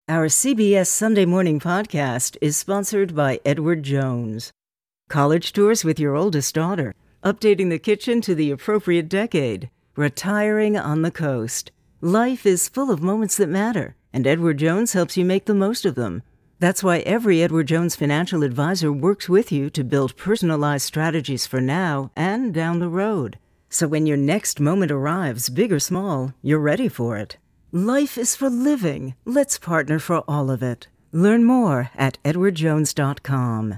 Our CBS Sunday Morning podcast is sponsored by Edward Jones. College tours with your oldest daughter, updating the kitchen to the appropriate decade, retiring on the coast. Life is full of moments that matter, and Edward Jones helps you make the most of them. That's why every Edward Jones financial advisor works with you to build personalized strategies for now and down the road. So when your next moment arrives, big or small, you're ready for it. Life is for living. Let's partner for all of it. Learn more at edwardjones.com.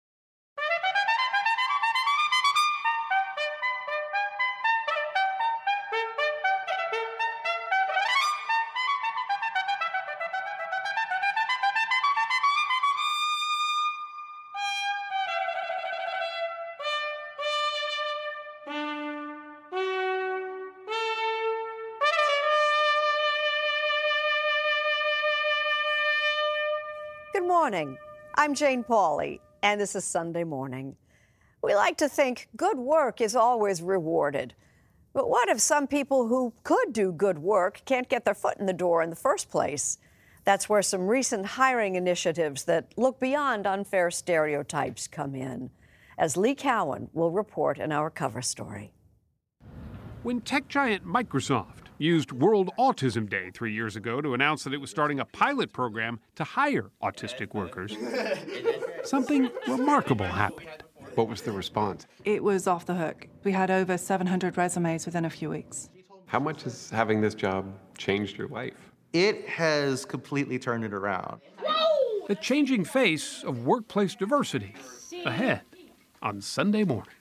Good morning. I'm Jane Pauley, and this is Sunday Morning. We like to think good work is always rewarded. But what if some people who could do good work can't get their foot in the door in the first place? That's where some recent hiring initiatives that look beyond unfair stereotypes come in, as Lee Cowan will report in our cover story. When tech giant Microsoft used World Autism Day 3 years ago to announce that it was starting a pilot program to hire autistic workers, something remarkable happened. What was the response? It was off the hook. We had over 700 resumes within a few weeks. How much has having this job changed your life? It has completely turned it around. The changing face of workplace diversity ahead on Sunday Morning.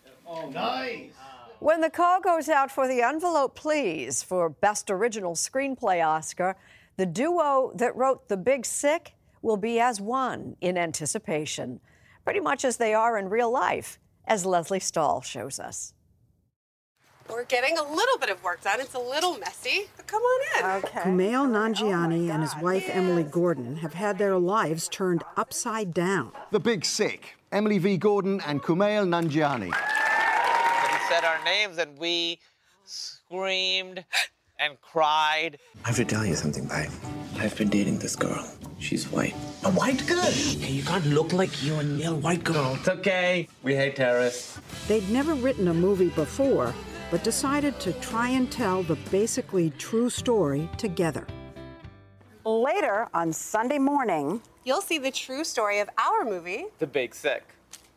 When the call goes out for the envelope, please, for Best Original Screenplay Oscar, the duo that wrote The Big Sick will be as one in anticipation, pretty much as they are in real life, as Leslie Stahl shows us. We're getting a little bit of work done. It's a little messy, but come on in. Okay. Kumail Nanjiani and his wife Emily Gordon have had their lives turned upside down. The Big Sick, Emily V. Gordon and Kumail Nanjiani. Said our names and we screamed and cried. I have to tell you something, babe. I've been dating this girl. She's white. A white girl? Hey, you can't look like you and a white girl. It's okay. We hate terrorists. They'd never written a movie before, but decided to try and tell the basically true story together. Later on Sunday Morning, you'll see the true story of our movie, The Big Sick.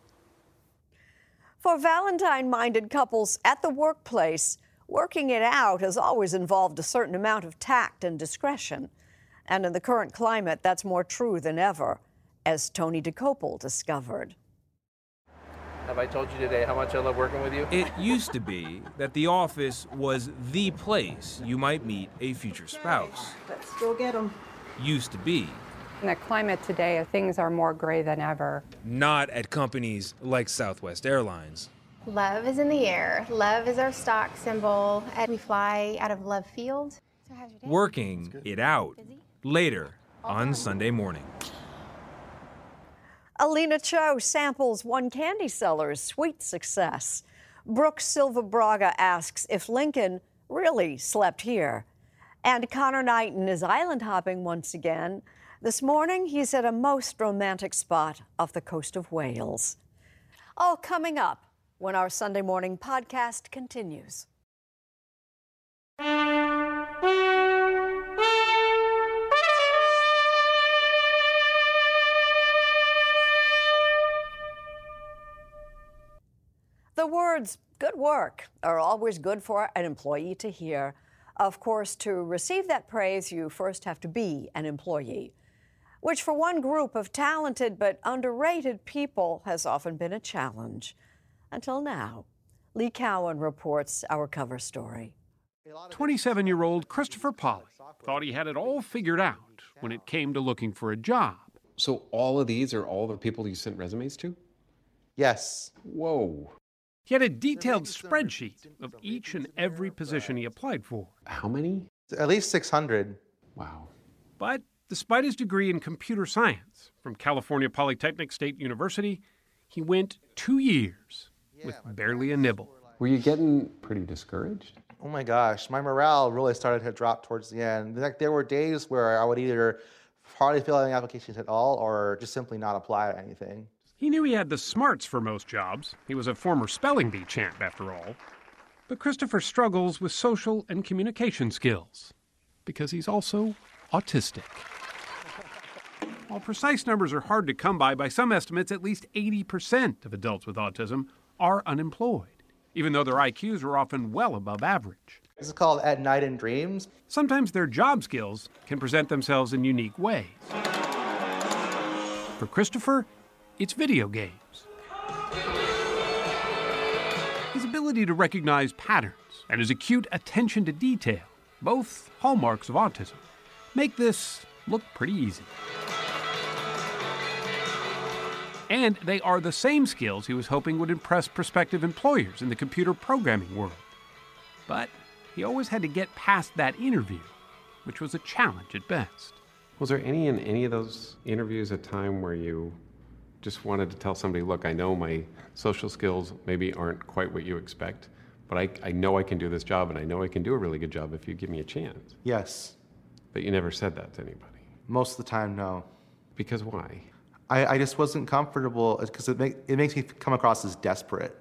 For Valentine-minded couples at the workplace, working it out has always involved a certain amount of tact and discretion. And in the current climate, that's more true than ever, as Tony DeCopel discovered. Have I told you today how much I love working with you? It used to be that the office was the place you might meet a future spouse. Let's go get them. Used to be. In the climate today, things are more gray than ever. Not at companies like Southwest Airlines. Love is in the air. Love is our stock symbol. And we fly out of Love Field. So how's your day? Working it out. Later on Sunday Morning. Alina Cho samples one candy seller's sweet success. Brooke Silva Braga asks if Lincoln really slept here. And Connor Knighton is island hopping once again. This morning, he's at a most romantic spot off the coast of Wales. All coming up when our Sunday Morning podcast continues. The words good work are always good for an employee to hear. Of course, to receive that praise, you first have to be an employee, which for one group of talented but underrated people has often been a challenge. Until now. Lee Cowan reports our cover story. 27-year-old Christopher Polly thought he had it all figured out when it came to looking for a job. So all of these are all the people you sent resumes to? Yes. Whoa. He had a detailed spreadsheet of each and every position he applied for. How many? At least 600. Wow. But despite his degree in computer science from California Polytechnic State University, he went 2 years with barely a nibble. Were you getting pretty discouraged? Oh my gosh, my morale really started to drop towards the end. Like, there were days where I would either hardly fill out any applications at all, or just simply not apply to anything. He knew he had the smarts for most jobs. He was a former spelling bee champ, after all. But Christopher struggles with social and communication skills because he's also autistic. While precise numbers are hard to come by some estimates, at least 80% of adults with autism are unemployed, even though their IQs are often well above average. This is called At Night in Dreams. Sometimes their job skills can present themselves in unique ways. For Christopher, it's video games. His ability to recognize patterns and his acute attention to detail, both hallmarks of autism, make this look pretty easy. And they are the same skills he was hoping would impress prospective employers in the computer programming world. But he always had to get past that interview, which was a challenge at best. Was there in any of those interviews a time where you just wanted to tell somebody, look, I know my social skills maybe aren't quite what you expect, but I know I can do this job, and I know I can do a really good job if you give me a chance? Yes. But you never said that to anybody? Most of the time, no. Because why? I just wasn't comfortable because it makes me come across as desperate.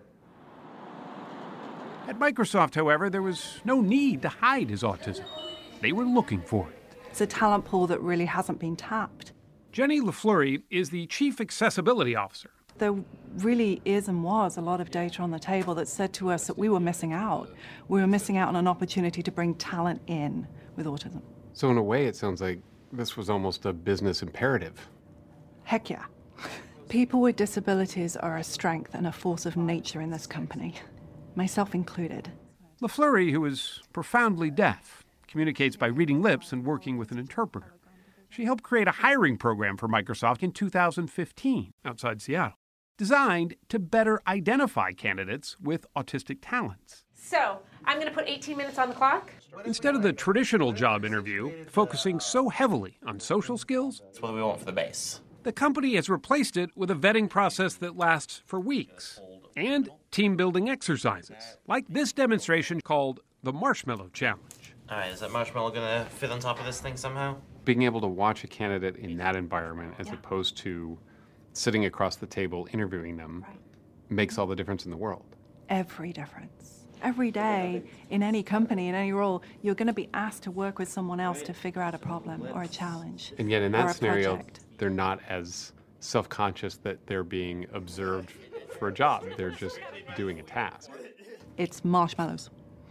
At Microsoft, however, there was no need to hide his autism. They were looking for it. It's a talent pool that really hasn't been tapped. Jenny LaFleury is the Chief Accessibility Officer. There really is and was a lot of data on the table that said to us that we were missing out. We were missing out on an opportunity to bring talent in with autism. So in a way, it sounds like this was almost a business imperative. Heck yeah. People with disabilities are a strength and a force of nature in this company, myself included. LaFleury, who is profoundly deaf, communicates by reading lips and working with an interpreter. She helped create a hiring program for Microsoft in 2015 outside Seattle, designed to better identify candidates with autistic talents. So, I'm going to put 18 minutes on the clock. Instead of the traditional job interview, focusing so heavily on social skills, That's what we want for the base. the company has replaced it with a vetting process that lasts for weeks and team-building exercises, like this demonstration called the Marshmallow Challenge. All right, is that marshmallow going to fit on top of this thing somehow? Being able to watch a candidate in that environment as opposed to sitting across the table interviewing them makes all the difference in the world. Every difference. Every day, in any company, in any role, you're going to be asked to work with someone else to figure out a problem or a challenge. And yet in or that a scenario, project. they're not as self-conscious that they're being observed for a job. They're just doing a task. It's marshmallows.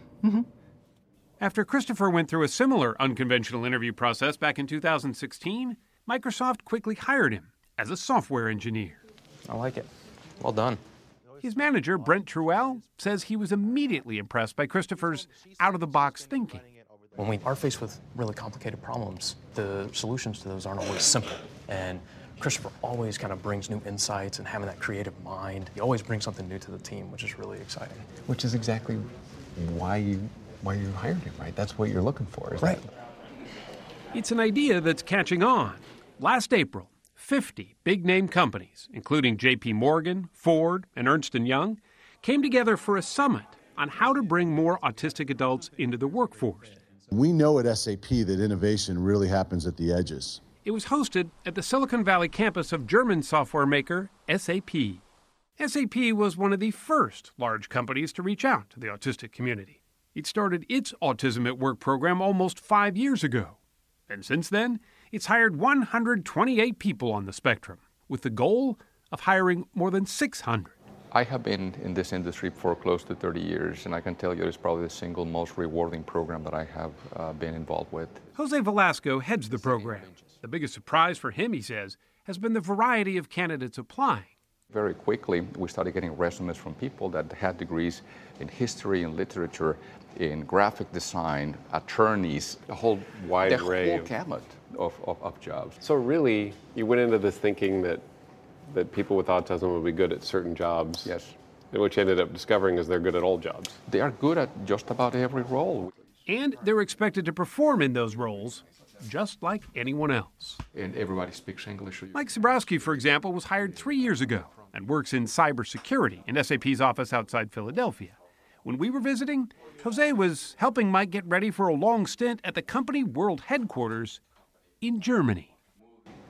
After Christopher went through a similar unconventional interview process back in 2016, Microsoft quickly hired him as a software engineer. I like it. Well done. His manager, Brent Truell, says he was immediately impressed by Christopher's out-of-the-box thinking. When we are faced with really complicated problems, the solutions to those aren't always simple. And Christopher always kind of brings new insights, and having that creative mind, he always brings something new to the team, which is really exciting. Which is exactly why you hired him, right? That's what you're looking for, is right? It's an idea that's catching on. Last April, 50 big-name companies, including J.P. Morgan, Ford, and Ernst & Young, came together for a summit on how to bring more autistic adults into the workforce. We know at SAP that innovation really happens at the edges. It was hosted at the Silicon Valley campus of German software maker SAP. SAP was one of the first large companies to reach out to the autistic community. It started its Autism at Work program almost 5 years ago. And since then, it's hired 128 people on the spectrum, with the goal of hiring more than 600. I have been in this industry for close to 30 years, and I can tell you it's probably the single most rewarding program that I have been involved with. Jose Velasco heads the program. The biggest surprise for him, he says, has been the variety of candidates applying. Very quickly, we started getting resumes from people that had degrees in history and literature, in graphic design, attorneys, a whole wide array, the whole gamut of jobs. So really, you went into this thinking that people with autism would be good at certain jobs. Yes. And what you ended up discovering is they're good at all jobs. They are good at just about every role. And they're expected to perform in those roles just like anyone else. And everybody speaks English. Mike Zabrowski, for example, was hired 3 years ago and works in cybersecurity in SAP's office outside Philadelphia. When we were visiting, Jose was helping Mike get ready for a long stint at the company world headquarters in Germany.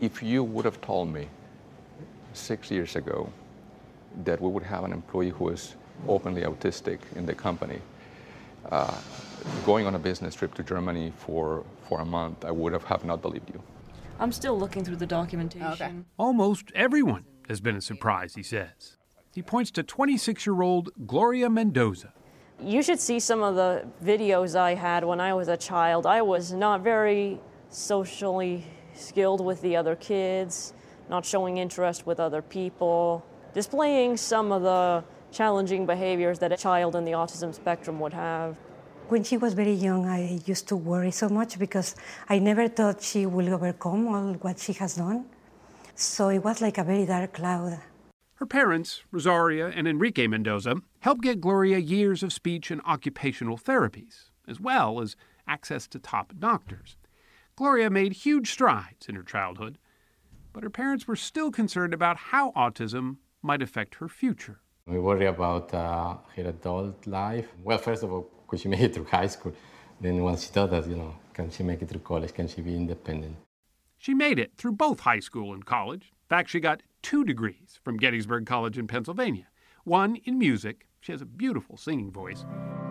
If you would have told me 6 years ago that we would have an employee who is openly autistic in the company, going on a business trip to Germany for a month, I would have not believed you. I'm still looking through the documentation. Okay. Almost everyone has been a surprise, he says. He points to 26-year-old Gloria Mendoza. You should see some of the videos I had when I was a child. I was not very socially skilled with the other kids, not showing interest with other people, displaying some of the challenging behaviors that a child in the autism spectrum would have. When she was very young, I used to worry so much because I never thought she would overcome all what she has done. So it was like a very dark cloud. Her parents, Rosaria and Enrique Mendoza, helped get Gloria years of speech and occupational therapies, as well as access to top doctors. Gloria made huge strides in her childhood, but her parents were still concerned about how autism might affect her future. We worry about her adult life. Well, first of all, could she make it through high school? Then once she does that, can she make it through college? Can she be independent? She made it through both high school and college. In fact, she got 2 degrees from Gettysburg College in Pennsylvania. One in music. She has a beautiful singing voice.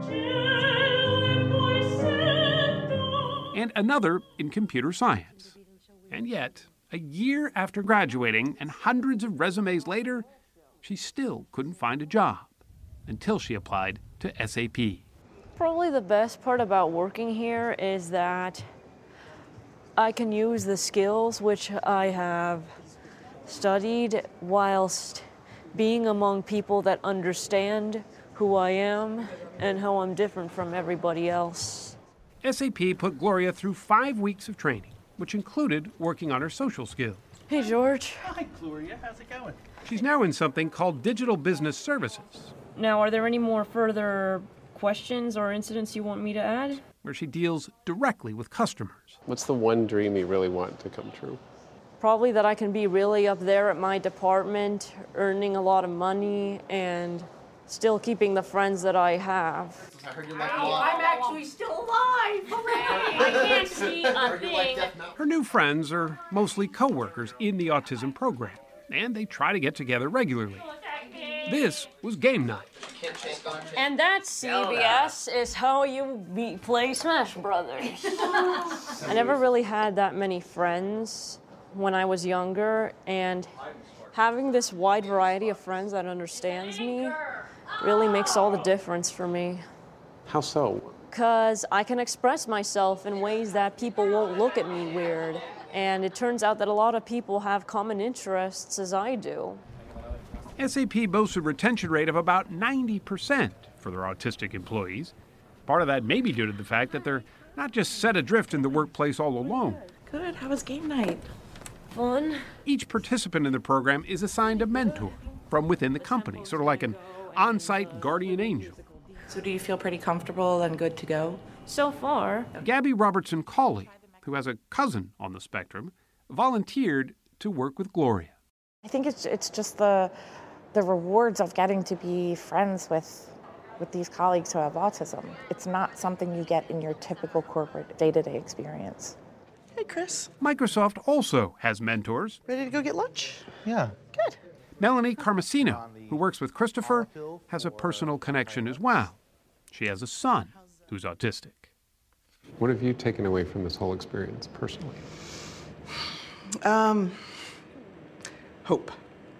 And another in computer science. And yet, a year after graduating and hundreds of resumes later, she still couldn't find a job until she applied to SAP. Probably the best part about working here is that I can use the skills which I have studied whilst being among people that understand who I am and how I'm different from everybody else. SAP put Gloria through 5 weeks of training, which included working on her social skills. Hey, George. Hi, Gloria. How's it going? She's now in something called Digital Business Services. Now, are there any more further questions or incidents you want me to add? Where she deals directly with customers. What's the one dream you really want to come true? Probably that I can be really up there at my department, earning a lot of money, and still keeping the friends that I have. I heard you like I'm actually still alive! Hooray! I can't see a thing. Her new friends are mostly co-workers in the autism program, and they try to get together regularly. This was game night. And that, CBS, is how you play Smash Brothers. I never really had that many friends when I was younger, and having this wide variety of friends that understands me really makes all the difference for me. How so? Because I can express myself in ways that people won't look at me weird. And it turns out that a lot of people have common interests as I do. SAP boasts a retention rate of about 90% for their autistic employees. Part of that may be due to the fact that they're not just set adrift in the workplace all alone. Good. How was game night? Fun. Each participant in the program is assigned a mentor from within the company, sort of like an on-site guardian angel. So do you feel pretty comfortable and good to go? So far. Gabby Robertson-Cawley, who has a cousin on the spectrum, volunteered to work with Gloria. I think it's just the rewards of getting to be friends with these colleagues who have autism. It's not something you get in your typical corporate day-to-day experience. Hey, Chris. Microsoft also has mentors. Ready to go get lunch? Yeah. Good. Melanie Carmesino, who works with Christopher, has a personal connection as well. She has a son who's autistic. What have you taken away from this whole experience personally? Hope.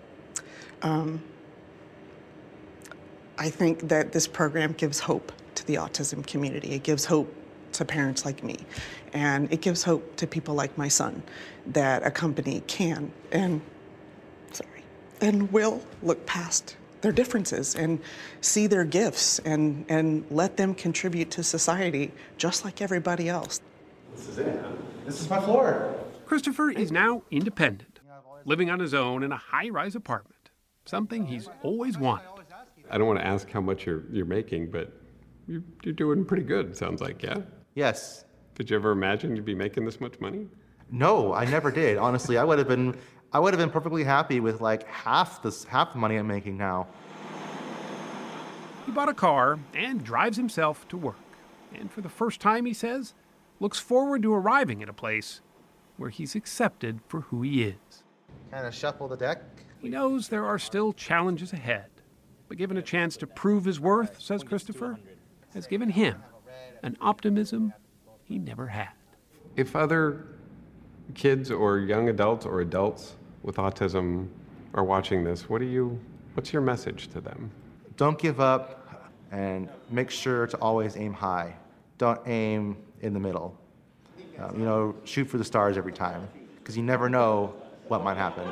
I think that this program gives hope to the autism community. It gives hope to parents like me. And it gives hope to people like my son that a company can and will look past their differences and see their gifts and let them contribute to society just like everybody else. This is it. This is my floor. Christopher is now independent, living on his own in a high-rise apartment, something he's always wanted. I don't want to ask how much you're making, but you're doing pretty good, sounds like, yeah? Yes. Did you ever imagine you'd be making this much money? No, I never did. Honestly, I would have been perfectly happy with like half the money I'm making now. He bought a car and drives himself to work. And for the first time, he says, looks forward to arriving at a place where he's accepted for who he is. Kind of shuffle the deck. He knows there are still challenges ahead, but given a chance to prove his worth, says Christopher, has given him an optimism he never had. If other kids or young adults or adults with autism are watching this, what's your message to them? Don't give up and make sure to always aim high. Don't aim in the middle. Shoot for the stars every time, because you never know what might happen.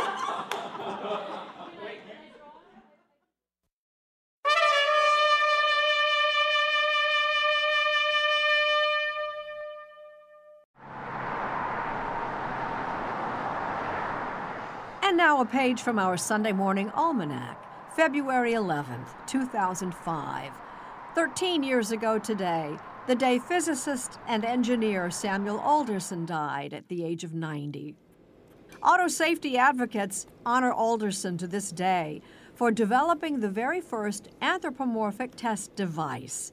And now a page from our Sunday morning almanac, February 11th, 2005. 13 years ago today, the day physicist and engineer Samuel Alderson died at the age of 90. Auto safety advocates honor Alderson to this day for developing the very first anthropomorphic test device,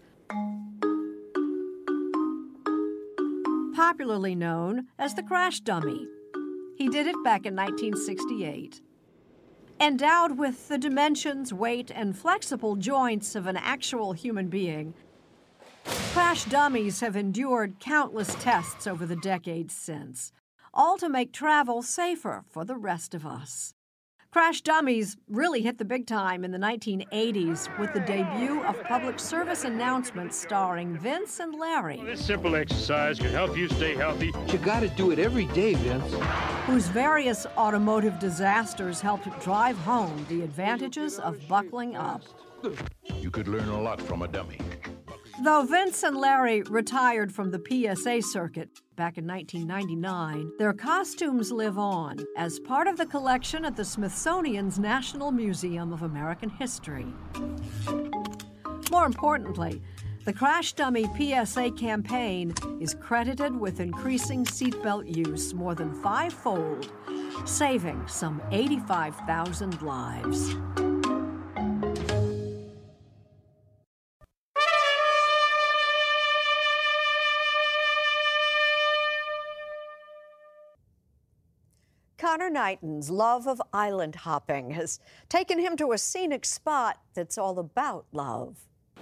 popularly known as the crash dummy. He did it back in 1968. Endowed with the dimensions, weight, and flexible joints of an actual human being, crash dummies have endured countless tests over the decades since, all to make travel safer for the rest of us. Crash dummies really hit the big time in the 1980s with the debut of public service announcements starring Vince and Larry. This simple exercise can help you stay healthy. You gotta do it every day, Vince. Whose various automotive disasters helped drive home the advantages of buckling up. You could learn a lot from a dummy. Though Vince and Larry retired from the PSA circuit back in 1999, their costumes live on as part of the collection at the Smithsonian's National Museum of American History. More importantly, the Crash Dummy PSA campaign is credited with increasing seatbelt use more than fivefold, saving some 85,000 lives. Connor Knighton's love of island hopping has taken him to a scenic spot that's all about love.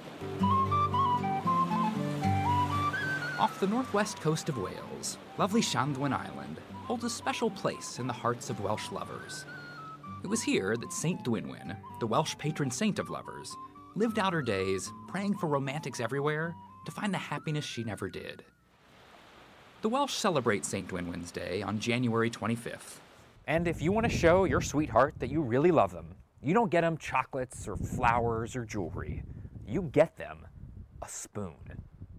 Off the northwest coast of Wales, lovely Llandwin Island holds a special place in the hearts of Welsh lovers. It was here that Saint Dwynwen, the Welsh patron saint of lovers, lived out her days praying for romantics everywhere to find the happiness she never did. The Welsh celebrate Saint Dwynwen's Day on January 25th. And if you want to show your sweetheart that you really love them, you don't get them chocolates or flowers or jewelry. You get them a spoon.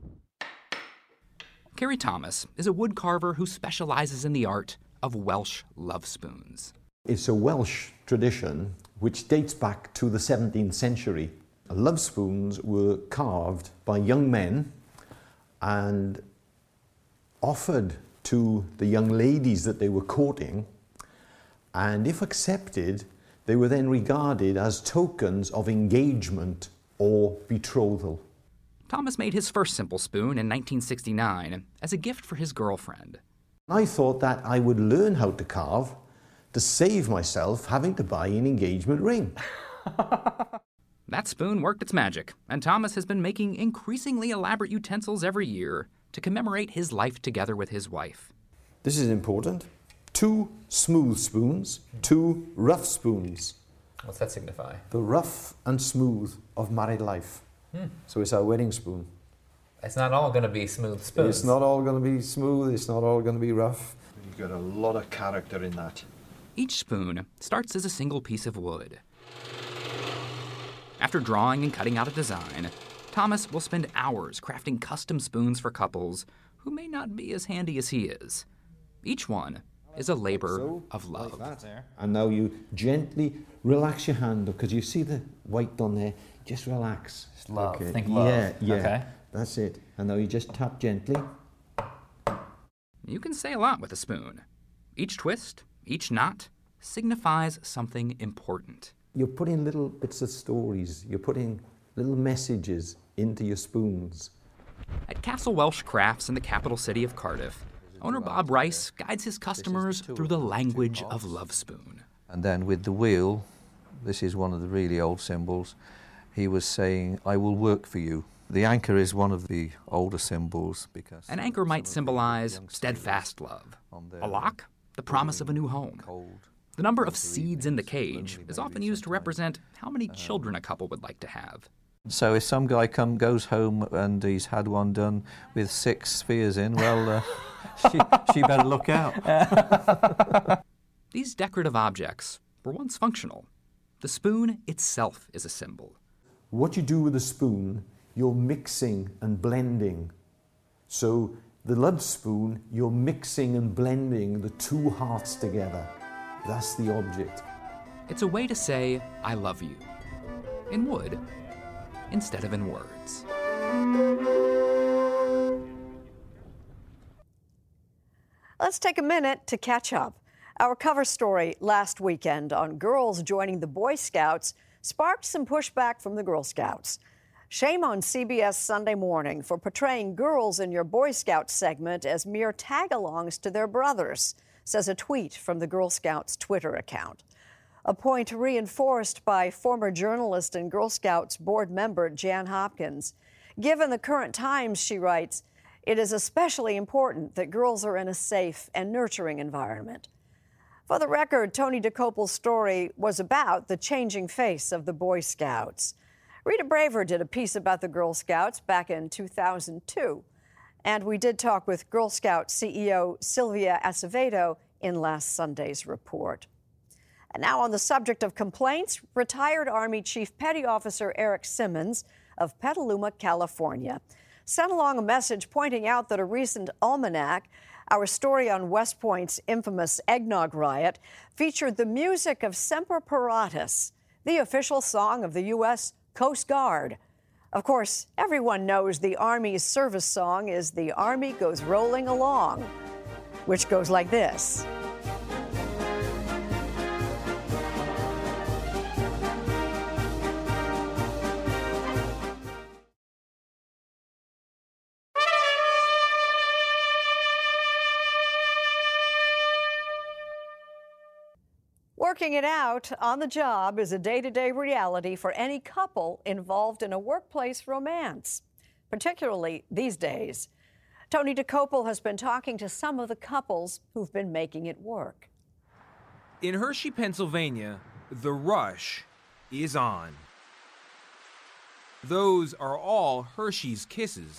Carrie Thomas is a woodcarver who specializes in the art of Welsh love spoons. It's a Welsh tradition which dates back to the 17th century. Love spoons were carved by young men and offered to the young ladies that they were courting, and if accepted, they were then regarded as tokens of engagement or betrothal. Thomas made his first simple spoon in 1969 as a gift for his girlfriend. I thought that I would learn how to carve to save myself having to buy an engagement ring. That spoon worked its magic, and Thomas has been making increasingly elaborate utensils every year to commemorate his life together with his wife. This is important. 2 smooth spoons, 2 rough spoons. What's that signify? The rough and smooth of married life. So it's our wedding spoon. It's not all going to be smooth spoons. It's not all going to be smooth, it's not all going to be rough. You've got a lot of character in that. Each spoon starts as a single piece of wood. After drawing and cutting out a design, Thomas will spend hours crafting custom spoons for couples who may not be as handy as he is. Each one is a labor of love. And now you gently relax your hand, because you see the white on there. Just relax. Just love. Okay. Think love. Yeah. Okay. That's it. And now you just tap gently. You can say a lot with a spoon. Each twist, each knot, signifies something important. You're putting little bits of stories. You're putting little messages into your spoons. At Castle Welsh Crafts in the capital city of Cardiff, Owner Bob Rice guides his customers through the language of Love Spoon. And then with the wheel, this is one of the really old symbols, he was saying, I will work for you. The anchor is one of the older symbols because... An anchor might symbolize steadfast love. A lock, the promise of a new home. The number of seeds in the cage is often used to represent how many children a couple would like to have. So if some guy goes home and he's had one done with 6 spheres in, well, she better look out. These decorative objects were once functional. The spoon itself is a symbol. What you do with a spoon, you're mixing and blending. So the love spoon, you're mixing and blending the two hearts together. That's the object. It's a way to say, I love you, in wood, instead of in words. Let's take a minute to catch up. Our cover story last weekend on girls joining the Boy Scouts sparked some pushback from the Girl Scouts. Shame on CBS Sunday Morning for portraying girls in your Boy Scout segment as mere tag-alongs to their brothers, says a tweet from the Girl Scouts Twitter account. A point reinforced by former journalist and Girl Scouts board member Jan Hopkins. Given the current times, she writes, it is especially important that girls are in a safe and nurturing environment. For the record, Tony DeCopel's story was about the changing face of the Boy Scouts. Rita Braver did a piece about the Girl Scouts back in 2002. And we did talk with Girl Scout CEO Sylvia Acevedo in last Sunday's report. And now on the subject of complaints, retired Army Chief Petty Officer Eric Simmons of Petaluma, California, sent along a message pointing out that a recent almanac, our story on West Point's infamous eggnog riot, featured the music of Semper Paratus, the official song of the U.S. Coast Guard. Of course, everyone knows the Army's service song is The Army Goes Rolling Along, which goes like this. Working it out on the job is a day-to-day reality for any couple involved in a workplace romance, particularly these days. Tony DeCopel has been talking to some of the couples who've been making it work. In Hershey, Pennsylvania, the rush is on. Those are all Hershey's Kisses.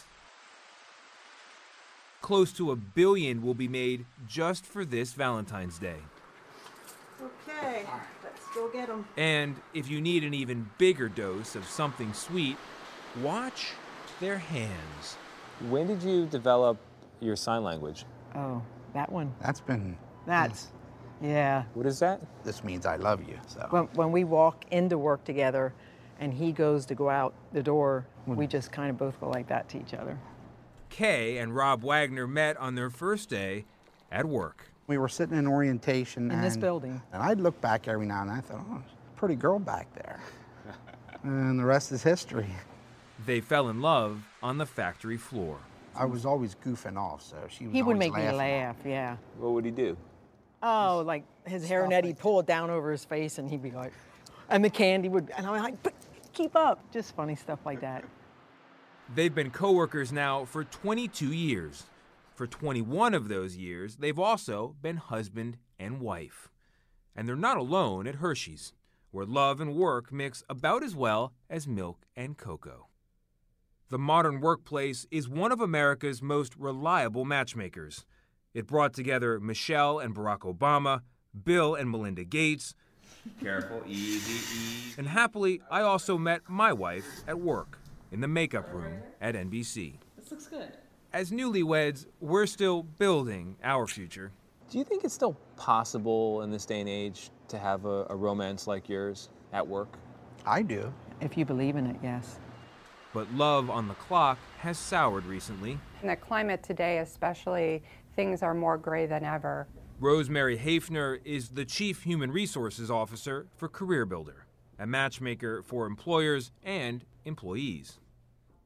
Close to 1 billion will be made just for this Valentine's Day. Okay, let's go get them. And if you need an even bigger dose of something sweet, watch their hands. When did you develop your sign language? Oh, that one. That's, yeah. What is that? This means I love you, so. When we walk into work together and he goes to go out the door, we just kind of both go like that to each other. Kay and Rob Wagner met on their first day at work. We were sitting in orientation. In this building. And I'd look back every now and then. I thought, oh, there's a pretty girl back there. And the rest is history. They fell in love on the factory floor. I was always goofing off, so she was He would always make me laughing. laugh, yeah. What would he do? Oh, like his hairnet, he'd pull it down over his face and he'd be like, and the candy would, and I'm like, but keep up. Just funny stuff like that. They've been co-workers now for 22 years. For 21 of those years, they've also been husband and wife. And they're not alone at Hershey's, where love and work mix about as well as milk and cocoa. The modern workplace is one of America's most reliable matchmakers. It brought together Michelle and Barack Obama, Bill and Melinda Gates. Careful, easy. And happily, I also met my wife at work in the makeup room at NBC. This looks good. As newlyweds, we're still building our future. Do you think it's still possible in this day and age to have a romance like yours at work? I do. If you believe in it, yes. But love on the clock has soured recently. In the climate today especially, things are more gray than ever. Rosemary Hafner is the Chief Human Resources Officer for CareerBuilder, a matchmaker for employers and employees.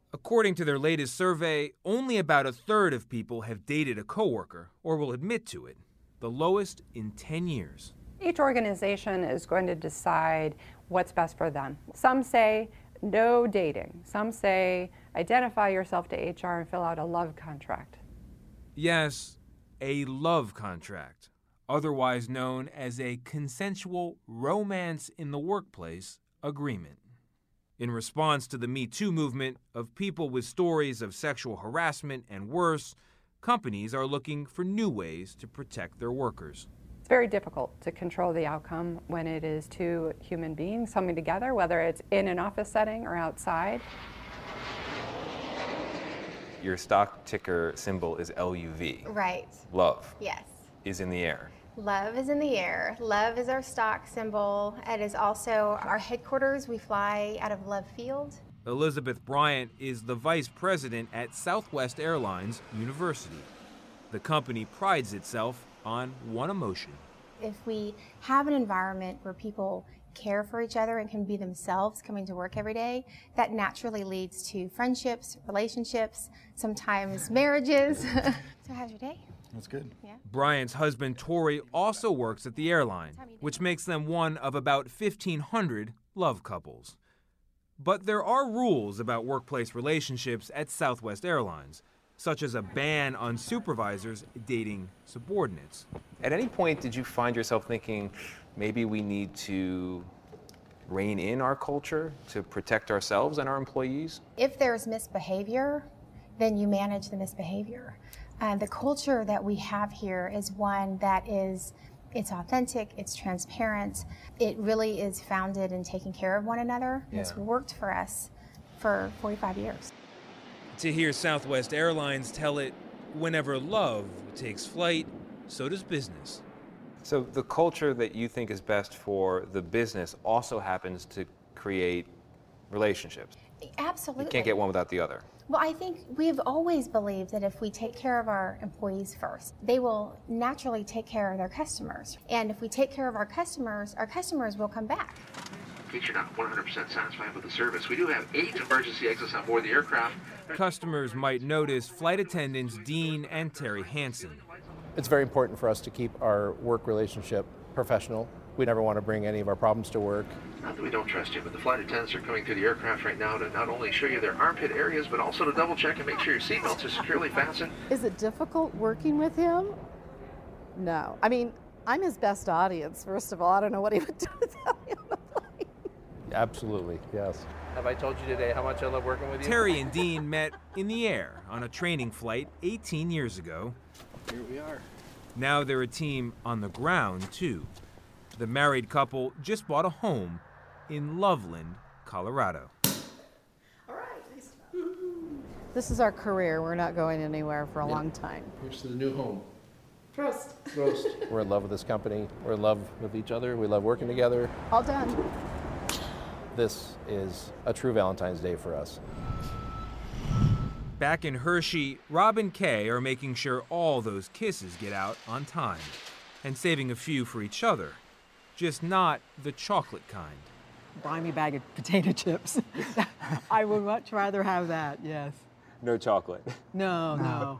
According to their latest survey, only about a third of people have dated a coworker or will admit to it, the lowest in 10 years. Each organization is going to decide what's best for them. Some say no dating. Some say identify yourself to HR and fill out a love contract. Yes, a love contract, otherwise known as a consensual romance in the workplace agreement. In response to the Me Too movement of people with stories of sexual harassment and worse, companies are looking for new ways to protect their workers. It's very difficult to control the outcome when it is two human beings coming together, whether it's in an office setting or outside. Your stock ticker symbol is LUV. Right. Love. Yes. Is in the air. Love is in the air. Love is our stock symbol. It is also our headquarters. We fly out of Love Field. Elizabeth Bryant is the vice president at Southwest Airlines University. The company prides itself on one emotion. If we have an environment where people care for each other and can be themselves coming to work every day, that naturally leads to friendships, relationships, sometimes marriages. So how's your day? That's good. Yeah. Bryant's husband, Tori, also works at the airline, which makes them one of about 1,500 love couples. But there are rules about workplace relationships at Southwest Airlines, such as a ban on supervisors dating subordinates. At any point, did you find yourself thinking, maybe we need to rein in our culture to protect ourselves and our employees? If there's misbehavior, then you manage the misbehavior. The culture that we have here is one that it's authentic, it's transparent, it really is founded in taking care of one another. Yeah. It's worked for us for 45 years. To hear Southwest Airlines tell it, whenever love takes flight, so does business. So the culture that you think is best for the business also happens to create relationships. Absolutely. You can't get one without the other. Well, I think we've always believed that if we take care of our employees first, they will naturally take care of their customers. And if we take care of our customers will come back. In case you're not 100% satisfied with the service, we do have 8 emergency exits on board the aircraft. Customers might notice flight attendants Dean and Terry Hansen. It's very important for us to keep our work relationship professional. We never want to bring any of our problems to work. Not that we don't trust you, but the flight attendants are coming through the aircraft right now to not only show you their armpit areas, but also to double check and make sure your seatbelts are securely fastened. Is it difficult working with him? No. I mean, I'm his best audience, first of all. I don't know what he would do without me on the plane. Absolutely, yes. Have I told you today how much I love working with you? Terry and Dean met in the air on a training flight 18 years ago. Here we are. Now they're a team on the ground, too. The married couple just bought a home in Loveland, Colorado. This is our career. We're not going anywhere for a long time. Here's to the new home. Prost. Prost. We're in love with this company. We're in love with each other. We love working together. All done. This is a true Valentine's Day for us. Back in Hershey, Rob and Kay are making sure all those kisses get out on time and saving a few for each other. Just not the chocolate kind. Buy me a bag of potato chips. I would much rather have that, yes. No chocolate. No.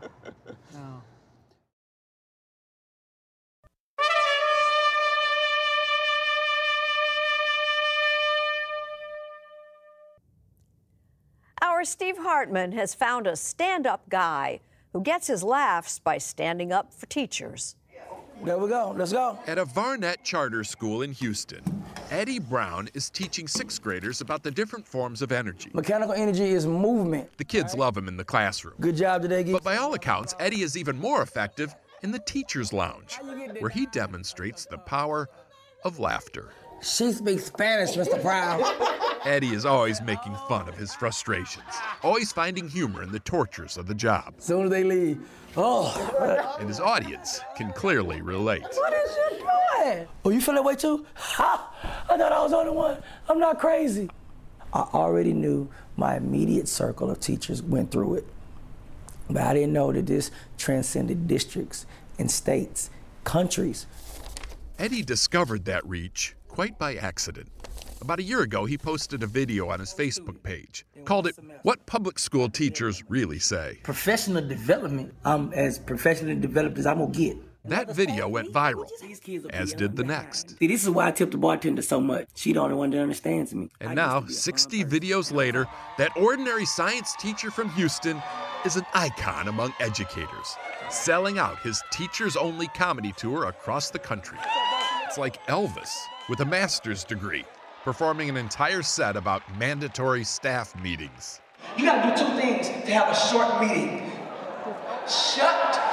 Our Steve Hartman has found a stand-up guy who gets his laughs by standing up for teachers. There we go. Let's go. At a Varnett charter school in Houston, Eddie Brown is teaching 6th graders about the different forms of energy. Mechanical energy is movement. The kids love him in the classroom. Good job today, kids. But by all accounts, Eddie is even more effective in the teacher's lounge, where he demonstrates the power of laughter. She speaks Spanish, Mr. Brown. Eddie is always making fun of his frustrations, always finding humor in the tortures of the job. Soon as they leave, And his audience can clearly relate. What is you doing? Oh, you feel that way too? Ha! I thought I was the only one. I'm not crazy. I already knew my immediate circle of teachers went through it. But I didn't know that this transcended districts and states, countries. Eddie discovered that reach quite by accident. About a year ago, he posted a video on his Facebook page, called it What Public School Teachers Really Say. Professional development, I'm as professionally developed as I'm gonna get. That video went viral, as did the next. See, this is why I tip the bartender so much. She the only one that understands me. And now, 60 videos later, that ordinary science teacher from Houston is an icon among educators, selling out his teachers-only comedy tour across the country. It's like Elvis with a master's degree, performing an entire set about mandatory staff meetings. You gotta do two things to have a short meeting. Shut up.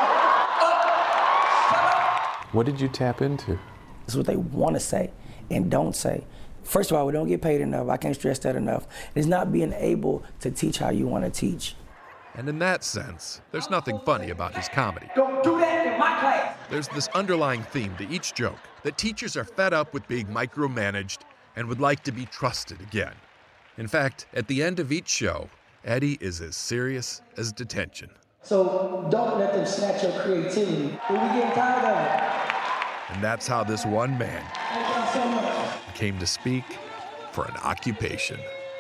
What did you tap into? That's what they want to say and don't say. First of all, we don't get paid enough. I can't stress that enough. It's not being able to teach how you want to teach. And in that sense, there's nothing funny about his comedy. Don't do that in my class. There's this underlying theme to each joke, that teachers are fed up with being micromanaged and would like to be trusted again. In fact, at the end of each show, Eddie is as serious as detention. So don't let them snatch your creativity. We're getting tired of it. And that's how this one man came to speak for an occupation.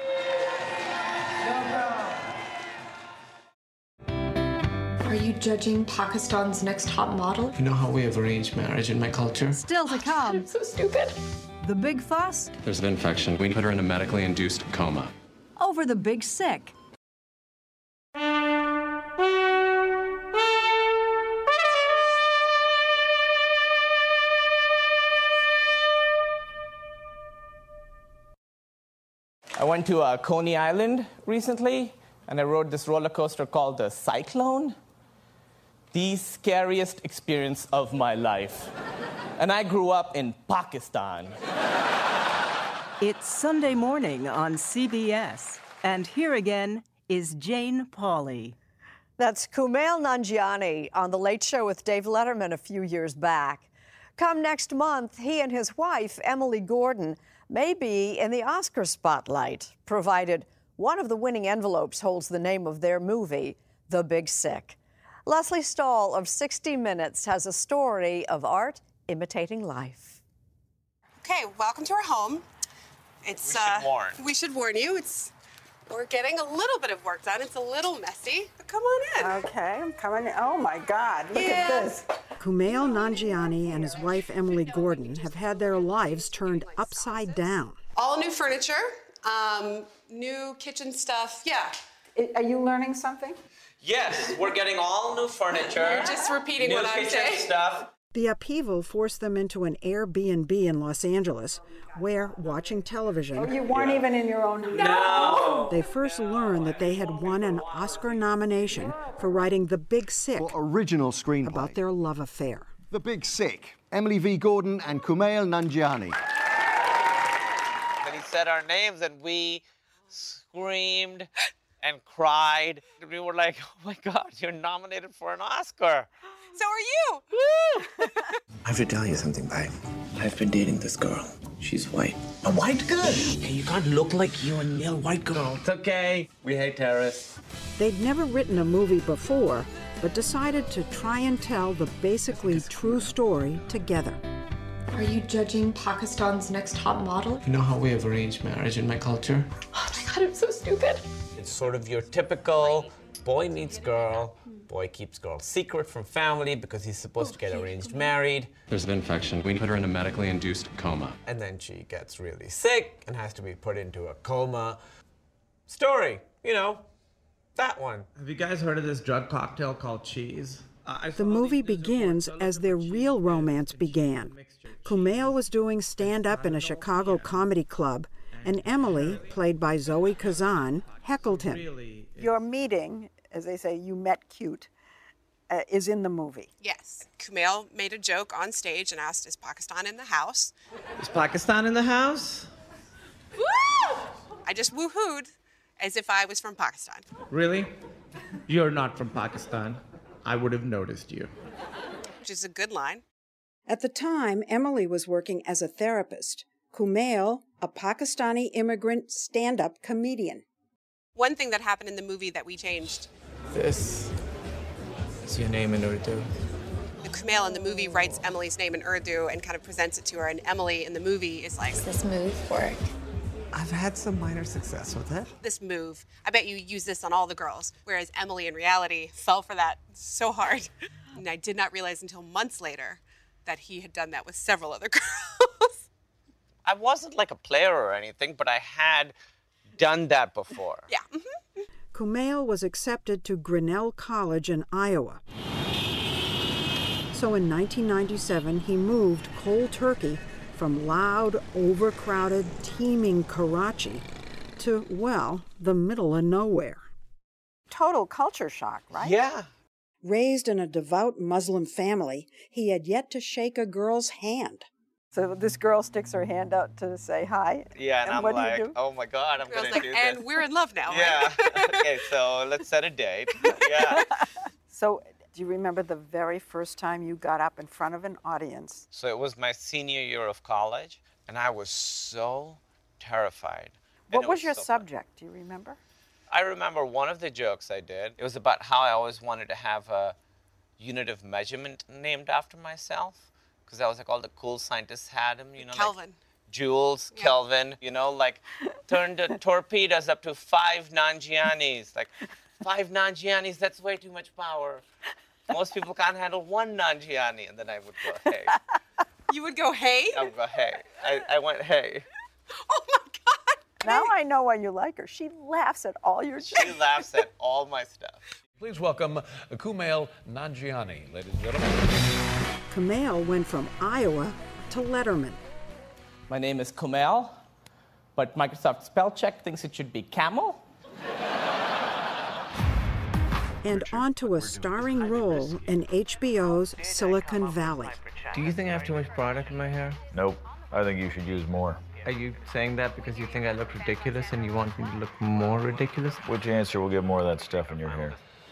Are you judging Pakistan's next top model? You know how we have arranged marriage in my culture? Still to come. I'm so stupid. The big fuss There's an infection. We put her in a medically induced coma. over the big sick. I went to Coney Island recently, and I rode this roller coaster called the Cyclone. The scariest experience of my life. And I grew up in Pakistan. It's Sunday morning on CBS, and here again is Jane Pauley. That's Kumail Nanjiani on The Late Show with Dave Letterman a few years back. Come next month, he and his wife, Emily Gordon, may be in the Oscar spotlight, provided one of the winning envelopes holds the name of their movie, The Big Sick. Leslie Stahl of 60 Minutes has a story of art imitating life. Okay, welcome to our home. It's we should warn you. We're getting a little bit of work done. It's a little messy, but come on in. Okay, I'm coming in. Oh my God, look at this. Kumail Nanjiani and his wife Emily Gordon have had their lives turned upside down. All new furniture, new kitchen stuff. Yeah. Are you learning something? Yes, we're getting all new furniture. You're just repeating new what I'm kitchen saying. Stuff. The upheaval forced them into an Airbnb in Los Angeles, where, watching television, Oh, you weren't even in your own house. No. they first learned that they had won an Oscar nomination for writing The Big Sick, original screenplay about their love affair. The Big Sick, Emily V. Gordon and Kumail Nanjiani. Then he said our names and we screamed and cried. We were like, oh my God, you're nominated for an Oscar. So are you. Woo! I have to tell you something, babe. I've been dating this girl. She's white. A white girl? Hey, you can't look like you and yell white girl. It's okay. We hate terrorists. They'd never written a movie before, but decided to try and tell the basically true story together. Are you judging Pakistan's next top model? You know how we have arranged marriage in my culture? Oh my God, I'm so stupid. It's sort of your typical boy meets girl, boy keeps girl secret from family because he's supposed to get arranged married. There's an infection. We put her in a medically induced coma. And then she gets really sick and has to be put into a coma. Story, you know, that one. Have you guys heard of this drug cocktail called cheese? The movie begins as their real romance began. Kumail was doing stand-up in a Chicago comedy club, and Emily, played by Zoe Kazan, heckled him. Your meeting, as they say, you met cute, is in the movie. Yes. Kumail made a joke on stage and asked, is Pakistan in the house? Is Pakistan in the house? Woo! I just woohooed as if I was from Pakistan. Really? You're not from Pakistan. I would have noticed you. Which is a good line. At the time, Emily was working as a therapist. Kumail, a Pakistani immigrant stand-up comedian. One thing that happened in the movie that we changed. This is your name in Urdu. The Kumail in the movie writes Emily's name in Urdu and kind of presents it to her, and Emily in the movie is like, Does this move work? I've had some minor success with it. this move, I bet you use this on all the girls, whereas Emily in reality fell for that so hard. And I did not realize until months later that he had done that with several other girls. I wasn't like a player or anything, but I had done that before. Yeah. Kumail was accepted to Grinnell College in Iowa. So in 1997, he moved cold turkey from loud, overcrowded, teeming Karachi to, well, the middle of nowhere. Total culture shock, right? Yeah. Raised in a devout Muslim family, he had yet to shake a girl's hand. So this girl sticks her hand out to say hi. Yeah, and I'm what like, do you do? oh my God, I'm going to do this. And we're in love now, Yeah. right? Okay, so let's set a date. Yeah. So do you remember the very first time you got up in front of an audience? So it was my senior year of college, and I was so terrified. What was your subject? Do you remember? I remember one of the jokes I did. It was about how I always wanted to have a unit of measurement named after myself, because I was like all the cool scientists had them, you know, Kelvin. like Joules, Kelvin, you know, like turned the torpedoes up to 5 Nanjianis, like 5 Nanjianis, that's way too much power. Most people can't handle 1 Nanjiani, and then I would go, hey. You would go, hey? I would go, hey. I went, hey. Now I know why you like her. She laughs at all your jokes. She laughs at all my stuff. Please welcome Kumail Nanjiani, ladies and gentlemen. Kumail went from Iowa to Letterman. My name is Kumail, but Microsoft Spell Check thinks it should be Camel. And onto a starring role in HBO's Silicon Valley. Do you think I have too much product in my hair? Nope. I think you should use more. Are you saying that because you think I look ridiculous and you want me to look more ridiculous? Which answer will get more of that stuff in your hair?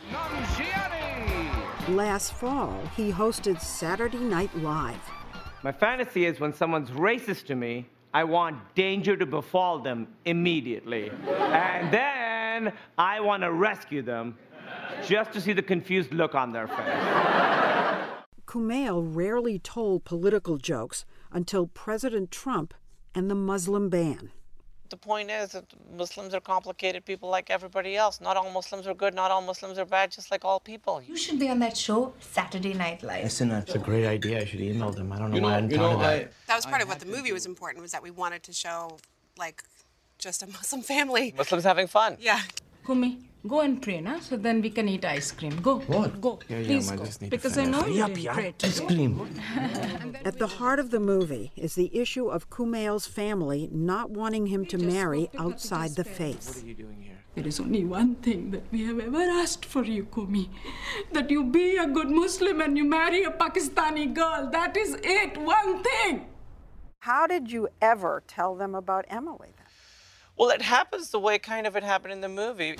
Last fall, he hosted Saturday Night Live. My fantasy is when someone's racist to me, I want danger to befall them immediately. And then I want to rescue them just to see the confused look on their face. Kumail rarely told political jokes until President Trump and the Muslim ban. The point is that Muslims are complicated people like everybody else. Not all Muslims are good, not all Muslims are bad, just like all people. You should be on that show, Saturday Night Live. Listen, that's a great idea. I should email them. I don't know why I hadn't thought of that. That was part of what the movie was important, was that we wanted to show, like, just a Muslim family. Muslims having fun. Yeah. Kumi, go and pray, na? So then we can eat ice cream. Go. What? Go. Please go. Because I know you didn't pray. Ice cream. At the heart of the movie is the issue of Kumail's family not wanting him to marry outside the faith. What are you doing here? There is only one thing that we have ever asked for you, Kumi. That you be a good Muslim and you marry a Pakistani girl. That is it. One thing. How did you ever tell them about Emily then? Well, it happens the way kind of it happened in the movie.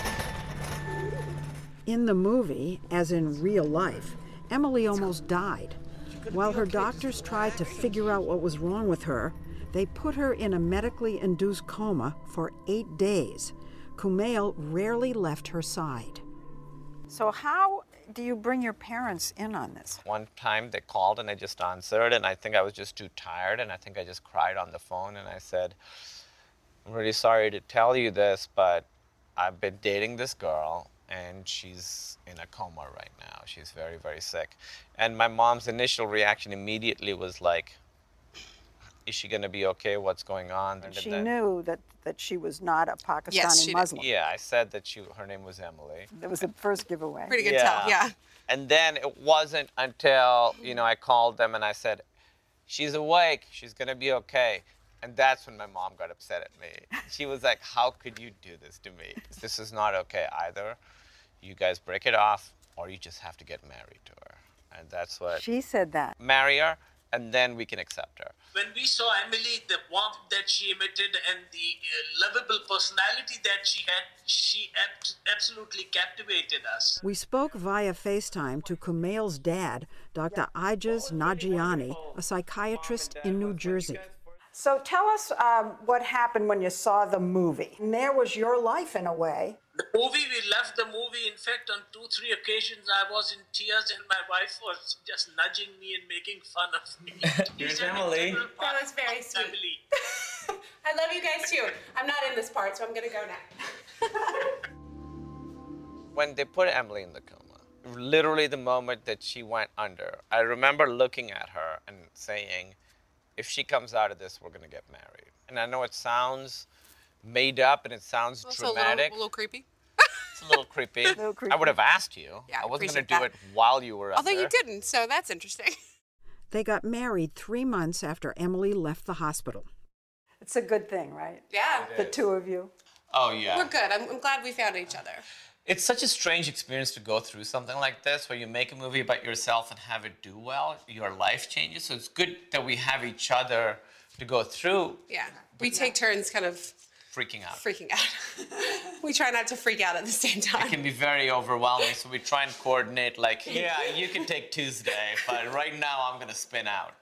In the movie, as in real life, Emily almost died. While her doctors tried to figure out what was wrong with her, they put her in a medically induced coma for 8 days. Kumail rarely left her side. So how do you bring your parents in on this? One time they called and I just answered, and I think I was just too tired, and I think I just cried on the phone, and I said, I'm really sorry to tell you this, but I've been dating this girl, and she's in a coma right now. She's very, very sick. And my mom's initial reaction immediately was like, is she going to be okay? What's going on? And she knew that she was not a Pakistani Muslim. Yeah, I said that her name was Emily. That was the first giveaway. Pretty good tell, yeah. And then it wasn't until, I called them and I said, she's awake, she's going to be okay. And that's when my mom got upset at me. She was like, how could you do this to me? This is not okay either. You guys break it off, or you just have to get married to her. And that's what... She said that. Marry her, and then we can accept her. When we saw Emily, the warmth that she emitted and the lovable personality that she absolutely captivated us. We spoke via FaceTime to Kumail's dad, Dr. Ijaz Nanjiani, a psychiatrist in New Jersey. So tell us what happened when you saw the movie. And there was your life in a way. The movie, we left the movie. In fact, on 2-3 occasions, I was in tears, and my wife was just nudging me and making fun of me. Here's Emily. That was very sweet. I love you guys too. I'm not in this part, so I'm gonna go now. When they put Emily in the coma, literally the moment that she went under, I remember looking at her and saying, if she comes out of this, we're gonna get married. And I know it sounds made up and it sounds Also dramatic. a little creepy. It's a little creepy. I would have asked you. Yeah, I wasn't appreciate gonna do that. it while you were Although under. you didn't, so that's interesting. They got married 3 months after Emily left the hospital. It's a good thing, right? Yeah. The two of you. Oh, yeah. We're good. I'm glad we found each other. It's such a strange experience to go through something like this, where you make a movie about yourself and have it do well. Your life changes. So it's good that we have each other to go through. Yeah. We take turns kind of freaking out. We try not to freak out at the same time. It can be very overwhelming, so we try and coordinate, like, yeah, you can take Tuesday, but right now I'm gonna spin out.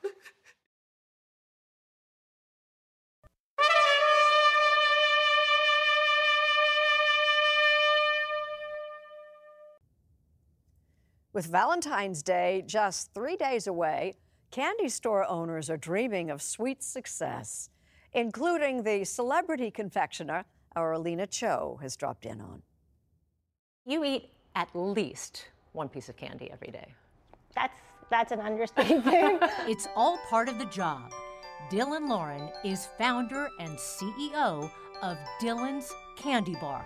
With Valentine's Day just 3 days away, candy store owners are dreaming of sweet success, including the celebrity confectioner our Alina Cho has dropped in on. You eat at least one piece of candy every day. That's an understatement. It's all part of the job. Dylan Lauren is founder and CEO of Dylan's Candy Bar.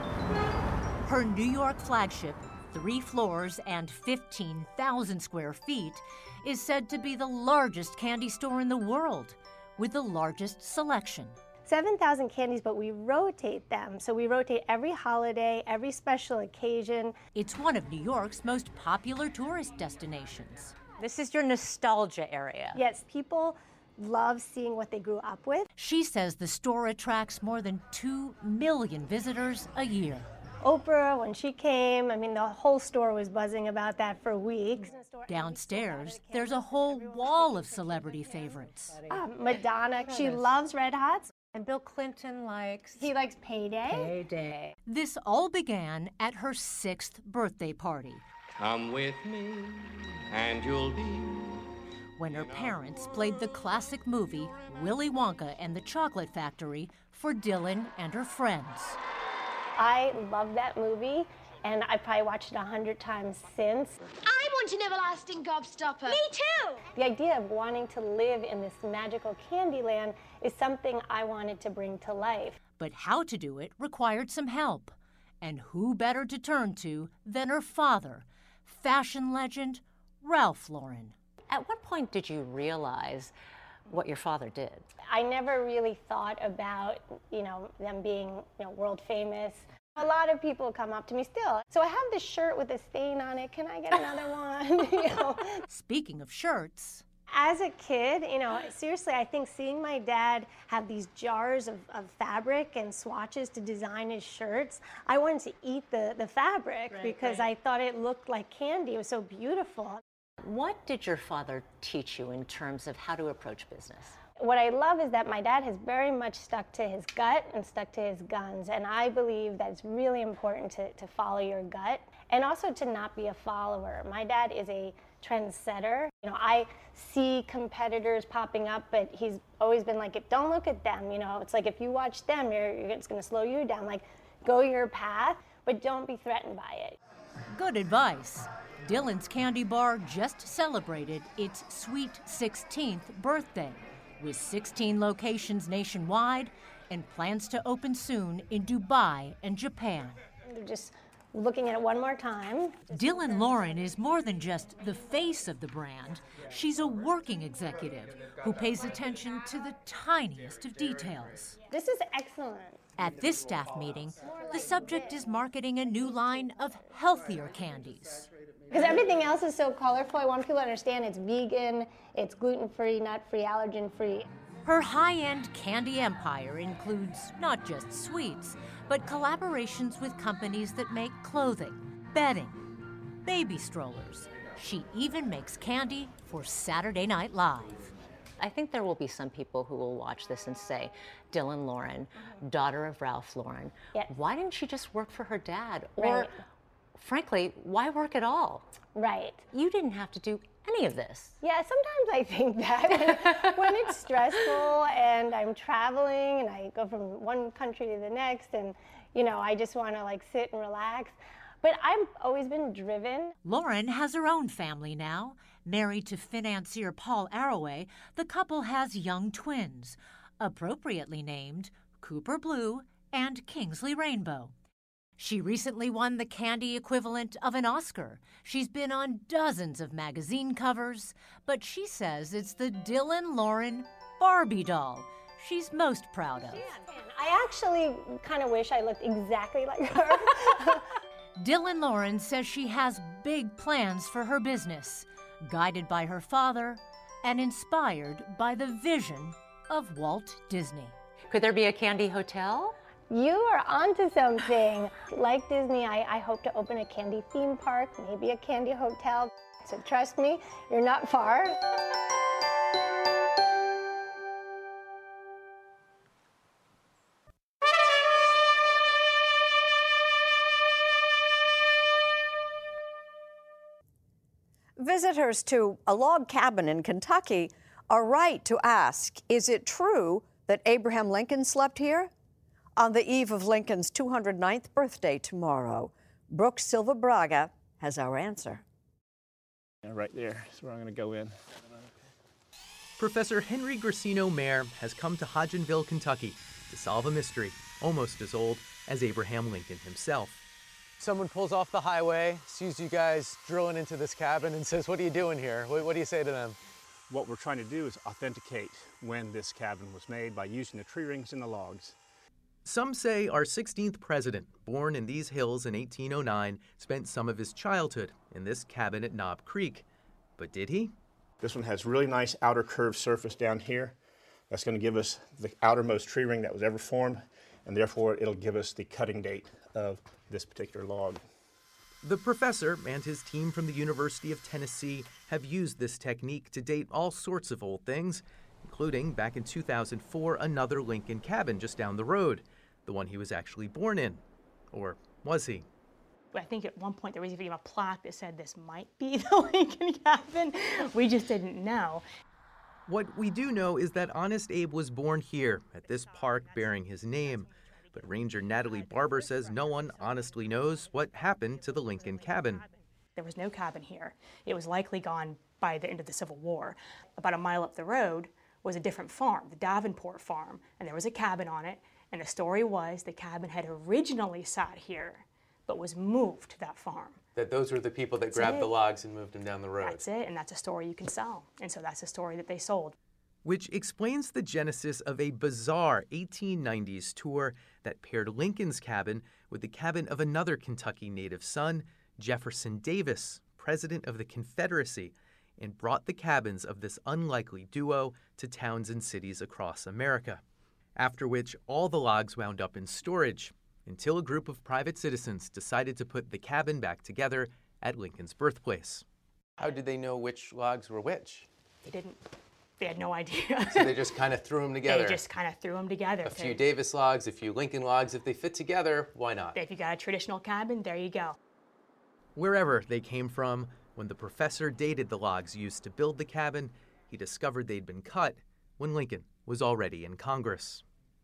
Her New York flagship, 3 floors and 15,000 square feet, is said to be the largest candy store in the world, with the largest selection. 7,000 candies, but we rotate them. So we rotate every holiday, every special occasion. It's one of New York's most popular tourist destinations. This is your nostalgia area. Yes, people love seeing what they grew up with. She says the store attracts more than 2 million visitors a year. Oprah, when she came, I mean, the whole store was buzzing about that for weeks. Downstairs, there's a whole wall of celebrity favorites. Madonna, she loves Red Hots. And Bill Clinton likes... He likes Payday. Payday. This all began at her 6th birthday party. Come with me, and you'll be... when her parents played the classic movie Willy Wonka and the Chocolate Factory for Dylan and her friends. I love that movie, and I probably watched it 100 times since. I want an everlasting gobstopper. Me too! The idea of wanting to live in this magical candy land is something I wanted to bring to life. But how to do it required some help. And who better to turn to than her father, fashion legend Ralph Lauren. At what point did you realize what your father did? I never really thought about, them being, world famous. A lot of people come up to me still. So I have this shirt with a stain on it. Can I get another one? Speaking of shirts. As a kid, seriously, I think seeing my dad have these jars of fabric and swatches to design his shirts, I wanted to eat the fabric because I thought it looked like candy. It was so beautiful. What did your father teach you in terms of how to approach business? What I love is that my dad has very much stuck to his gut and stuck to his guns, and I believe that it's really important to follow your gut and also to not be a follower. My dad is a trendsetter. I see competitors popping up, but he's always been like, don't look at them. It's like if you watch them, it's going to slow you down. Like, go your path, but don't be threatened by it. Good advice. Dylan's Candy Bar just celebrated its sweet 16th birthday, with 16 locations nationwide and plans to open soon in Dubai and Japan. They're just looking at it one more time. Dylan Lauren is more than just the face of the brand. She's a working executive who pays attention to the tiniest of details. This is excellent. At this staff meeting, the subject is marketing a new line of healthier candies. Because everything else is so colorful, I want people to understand it's vegan, it's gluten-free, nut-free, allergen-free. Her high-end candy empire includes not just sweets, but collaborations with companies that make clothing, bedding, baby strollers. She even makes candy for Saturday Night Live. I think there will be some people who will watch this and say, Dylan Lauren, daughter of Ralph Lauren, why didn't she just work for her dad? Or, frankly, why work at all? Right. You didn't have to do any of this. Yeah, sometimes I think that when it's stressful and I'm traveling and I go from one country to the next and, you know, I just want to like sit and relax. But I've always been driven. Lauren has her own family now. Married to financier Paul Arroway, the couple has young twins, appropriately named Cooper Blue and Kingsley Rainbow. She recently won the candy equivalent of an Oscar. She's been on dozens of magazine covers, but she says it's the Dylan Lauren Barbie doll she's most proud of. I actually kind of wish I looked exactly like her. Dylan Lauren says she has big plans for her business, guided by her father and inspired by the vision of Walt Disney. Could there be a candy hotel? You are onto something. Like Disney, I hope to open a candy theme park, maybe a candy hotel. So trust me, you're not far. Visitors to a log cabin in Kentucky are right to ask, is it true that Abraham Lincoln slept here? On the eve of Lincoln's 209th birthday tomorrow, Brooke Silva Braga has our answer. Yeah, right there is where I'm going to go in. Professor Henry Gracino Mayer has come to Hodgenville, Kentucky to solve a mystery almost as old as Abraham Lincoln himself. Someone pulls off the highway, sees you guys drilling into this cabin and says, "What are you doing here?" What do you say to them? What we're trying to do is authenticate when this cabin was made by using the tree rings and the logs. Some say our 16th president, born in these hills in 1809, spent some of his childhood in this cabin at Knob Creek. But did he? This one has really nice outer curved surface down here. That's going to give us the outermost tree ring that was ever formed, and therefore it'll give us the cutting date of this particular log. The professor and his team from the University of Tennessee have used this technique to date all sorts of old things, including, back in 2004, another Lincoln cabin just down the road, the one he was actually born in. Or was he? I think at one point there was even a plaque that said this might be the Lincoln cabin. We just didn't know. What we do know is that Honest Abe was born here, at this park bearing his name. But Ranger Natalie Barber says no one honestly knows what happened to the Lincoln cabin. There was no cabin here. It was likely gone by the end of the Civil War. About a mile up the road was a different farm, the Davenport farm, and there was a cabin on it, and the story was the cabin had originally sat here, but was moved to that farm. That those were the people that grabbed the logs and moved them down the road. That's it, and that's a story you can sell. And so that's a story that they sold. Which explains the genesis of a bizarre 1890s tour that paired Lincoln's cabin with the cabin of another Kentucky native son, Jefferson Davis, president of the Confederacy, and brought the cabins of this unlikely duo to towns and cities across America. After which, all the logs wound up in storage, until a group of private citizens decided to put the cabin back together at Lincoln's birthplace. How did they know which logs were which? They didn't. They had no idea. So they just kind of threw them together? They just kind of threw them together. A few Davis logs, a few Lincoln logs. If they fit together, why not? If you got a traditional cabin, there you go. Wherever they came from, when the professor dated the logs used to build the cabin, he discovered they'd been cut when Lincoln was already in Congress.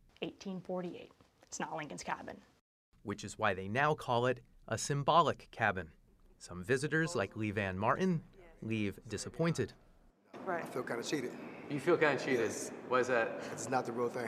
1848. It's not Lincoln's cabin. Which is why they now call it a symbolic cabin. Some visitors, like Lee Van Martin, leave disappointed. Right. I feel kind of cheated. You feel kind of cheated. Why is that? It's not the real thing.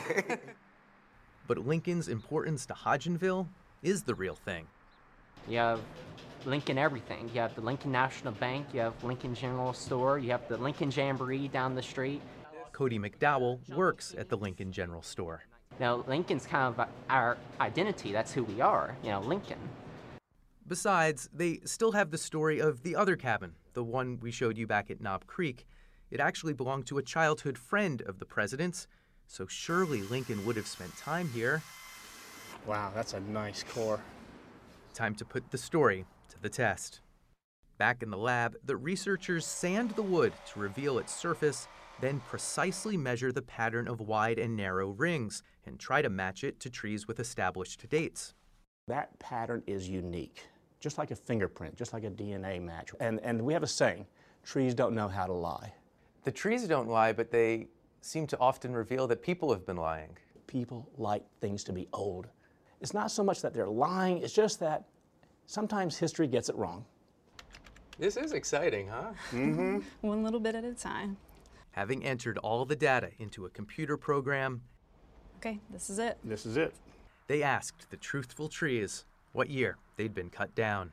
But Lincoln's importance to Hodgenville is the real thing. You have Lincoln everything. You have the Lincoln National Bank, you have Lincoln General Store, you have the Lincoln Jamboree down the street. Cody McDowell works at the Lincoln General Store. Now, Lincoln's kind of our identity. That's who we are, Lincoln. Besides, they still have the story of the other cabin, the one we showed you back at Knob Creek. It actually belonged to a childhood friend of the president's, so surely Lincoln would have spent time here. Wow, that's a nice core. Time to put the story to the test. Back in the lab, the researchers sand the wood to reveal its surface then precisely measure the pattern of wide and narrow rings and try to match it to trees with established dates. That pattern is unique, just like a fingerprint, just like a DNA match. And we have a saying, trees don't know how to lie. The trees don't lie, but they seem to often reveal that people have been lying. People like things to be old. It's not so much that they're lying, it's just that sometimes history gets it wrong. This is exciting, huh? Mm-hmm. One little bit at a time. Having entered all the data into a computer program, okay, this is it. This is it. They asked the truthful trees what year they'd been cut down.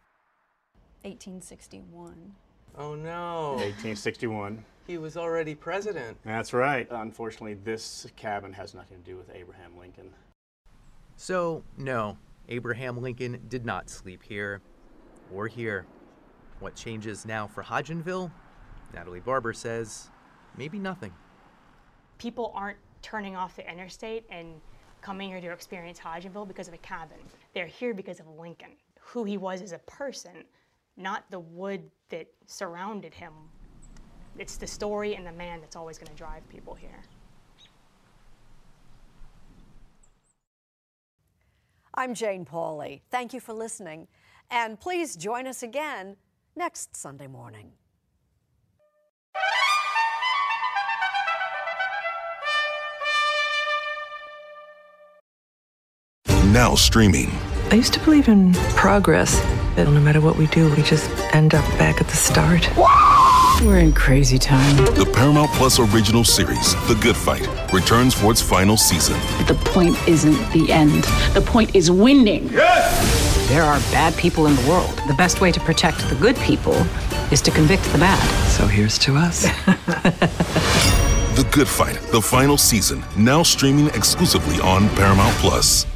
1861. Oh no. 1861. He was already president. That's right. Unfortunately, this cabin has nothing to do with Abraham Lincoln. So, no, Abraham Lincoln did not sleep here or here. What changes now for Hodgenville? Natalie Barber says, maybe nothing. People aren't turning off the interstate and coming here to experience Hodgenville because of a cabin. They're here because of Lincoln, who he was as a person, not the wood that surrounded him. It's the story and the man that's always going to drive people here. I'm Jane Pauley. Thank you for listening. And please join us again next Sunday morning. Now streaming. I used to believe in progress, that no matter what we do, we just end up back at the start. We're in crazy time. The Paramount Plus original series, The Good Fight, returns for its final season. The point isn't the end. The point is winning. Yes! There are bad people in the world. The best way to protect the good people is to convict the bad. So here's to us. The Good Fight, the final season, now streaming exclusively on Paramount Plus.